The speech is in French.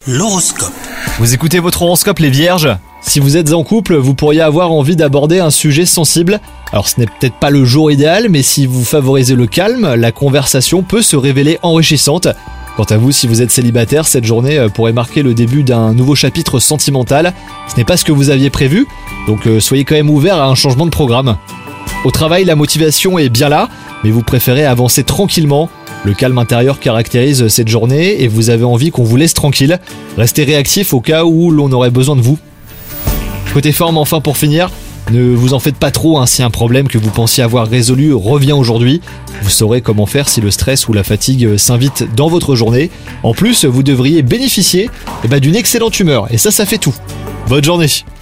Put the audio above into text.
L'horoscope. Vous écoutez votre horoscope les vierges ? Si vous êtes en couple, vous pourriez avoir envie d'aborder un sujet sensible. Alors ce n'est peut-être pas le jour idéal, mais si vous favorisez le calme, la conversation peut se révéler enrichissante. Quant à vous, si vous êtes célibataire, cette journée pourrait marquer le début d'un nouveau chapitre sentimental. Ce n'est pas ce que vous aviez prévu, donc soyez quand même ouvert à un changement de programme. Au travail, la motivation est bien là, mais vous préférez avancer tranquillement. Le calme intérieur caractérise cette journée et vous avez envie qu'on vous laisse tranquille. Restez réactif au cas où l'on aurait besoin de vous. Côté forme, enfin pour finir, ne vous en faites pas trop, si un problème que vous pensiez avoir résolu revient aujourd'hui. Vous saurez comment faire si le stress ou la fatigue s'invite dans votre journée. En plus, vous devriez bénéficier d'une excellente humeur et ça fait tout. Bonne journée.